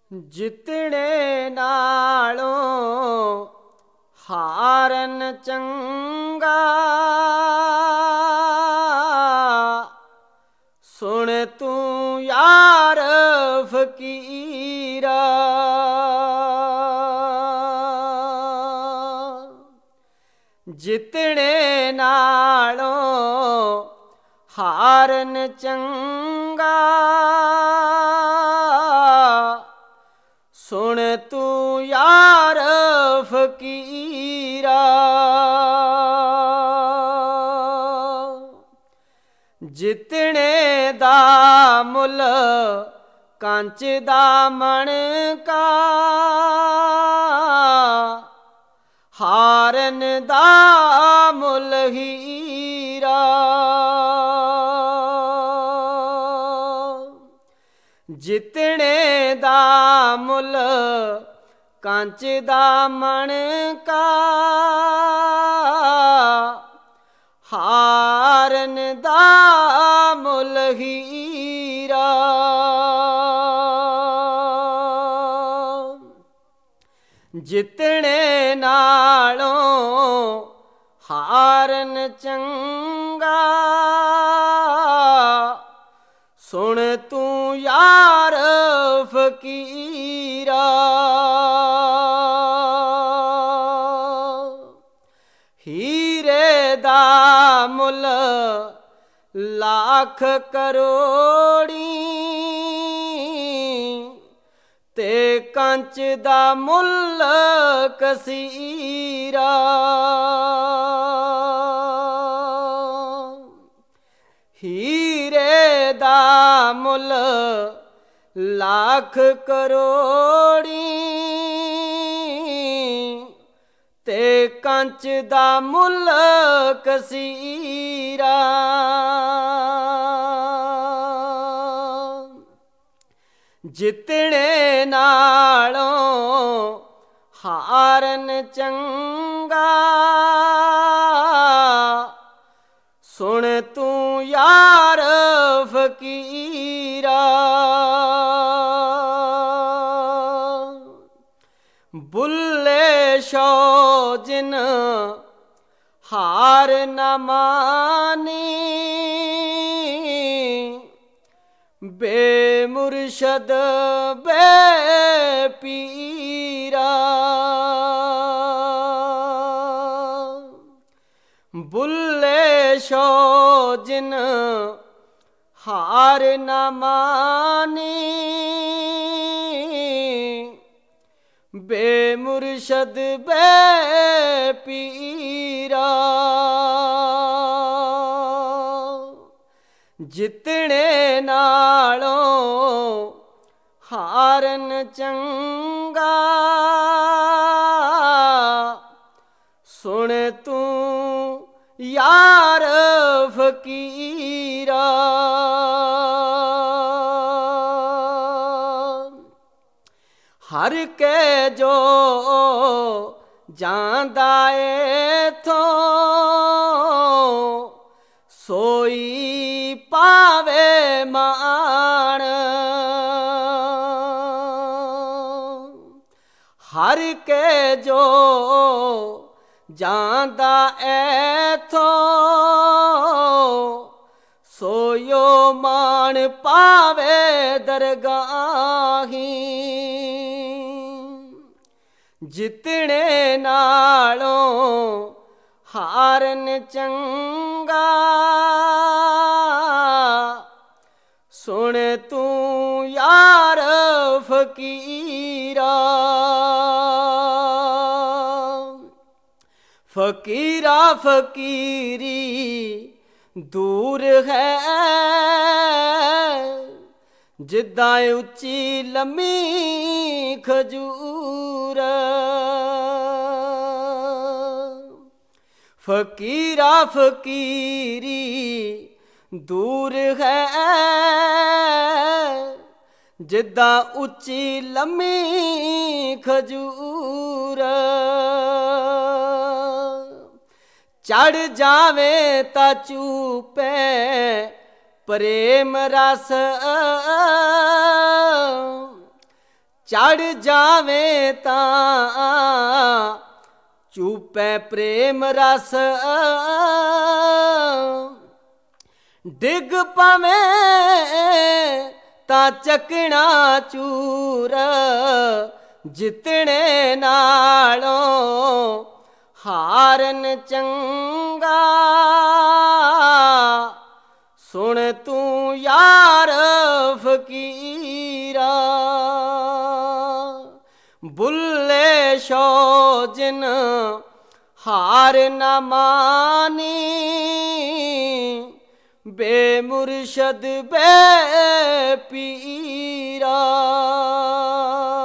ਜਿਤਣੇ ਨਾਲੋਂ ਹਾਰਨ ਚੰਗਾ, ਸੁਣ ਤੂੰ ਯਾਰ ਫਕੀਰਾ। ਜਿਤਣੇ ਨਾਲੋਂ ਹਾਰਨ ਚੰਗਾ, ਸੁਣ ਤੂੰ ਯਾਰ ਫਕੀਰਾ। ਜਿਤਣੇ ਦਾ ਮੁੱਲ ਕੰਚ ਦਾ ਮਣਕਾ, ਹਾਰਨ ਦਾ ਮੁੱਲ ਹੀਰਾ। ਜਿਤਣੇ ਦਾ ਮੁੱਲ ਕੰਚ ਦਾ ਮਣਕਾ, ਹਾਰਨ ਦਾ ਮੁੱਲ ਹੀਰਾ। ਜਿਤਣੇ ਨਾਲੋਂ ਹਾਰਨ ਚੰਗਾ, ਸੁਣ ਤੂੰ ਯਾਰ ਫਕੀਰਾ। ਹੀਰੇ ਦਾ ਮੁੱਲ ਲੱਖ ਕਰੋੜੀ, ਤੇ ਕੰਚ ਦਾ ਮੁੱਲ ਕਸੀਰਾ। ਹੀਰੇ ਦਾ ਮੁੱਲ ਲੱਖ ਕਰੋੜੀ, ਤੇ ਕੰਚ ਦਾ ਮੁੱਲ ਕਸੀਰਾ। ਜਿਤਣੇ ਨਾਲੋਂ ਹਾਰਨ ਚੰਗਾ, ਸੁਣ ਤੂੰ ਯਾਰ ਫਕੀਰਾ। ਬੁੱਲੇ ਸ਼ੋ ਜਿਨ ਹਾਰ ਨ ਮਾਨੀ, ਬੇਮੁਰਸ਼ਦ ਬੇ ਪੀਰਾ। ਬੁੱਲੇ ਸ਼ੋ ਜਿਨ ਹਾਰ ਨ ਮਾਨੀ, ਬੇਮੁਰਸ਼ਦ ਬੇ ਪੀਰਾ। ਜਿਤਣੇ ਨਾਲੋਂ ਹਾਰਨ ਚੰਗਾ, ਸੁਣ ਤੂੰ ਯਾਰ ਫਕੀਰਾ। ਹਰ ਕੇ ਜੋ ਜਾਂਦਾ ਏਥੋਂ, ਸੋਈ ਪਾਵੇ ਮਾਣ। ਹਰ ਕੇ ਜੋ ਜਾਂਦਾ ਏਥੋਂ, ਸੋਇਓ ਮਾਣ ਪਾਵੇ ਦਰਗਾਹੀ। ਜਿਤਣੇ ਨਾਲੋਂ ਹਾਰਨ ਚੰਗਾ, ਸੁਣ ਤੂੰ ਯਾਰ ਫਕੀਰਾ। ਫਕੀਰਾ ਫਕੀਰੀ ਦੂਰ ਹੈ, ਜਿੱਦਾਂ ਉੱਚੀ ਲੰਮੀ ਖਜੂਰ। ਫਕੀਰਾ ਫਕੀਰੀ ਦੂਰ ਹੈ, ਜਿੱਦਾਂ ਉੱਚੀ ਲੰਮੀ ਖਜੂਰ। ਚੜ ਜਾਵੇ ਤਾਂ ਚੂਪੇ ਪ੍ਰੇਮ ਰਸ, ਚੜ ਜਾਵੇ ਤਾਂ ਚੂਪੈ ਪ੍ਰੇਮ ਰਸ, ਡਿੱਗ ਪਵੇਂ ਤਾਂ ਚੱਕਣਾ ਚੂਰ, ਜਿੱਤਣੇ ਨਾਲੋਂ ਹਾਰਨ ਚੰਗਾ। ਸੁਣ ਤੂੰ ਯਾਰ ਫਕੀਰਾ, ਬੁੱਲੇ ਸ਼ੋ ਜਿਨ ਹਾਰ ਨਾ ਮਾਨੀ, ਬੇਮੁਰਸ਼ਦ ਬੇ ਪੀਰਾ।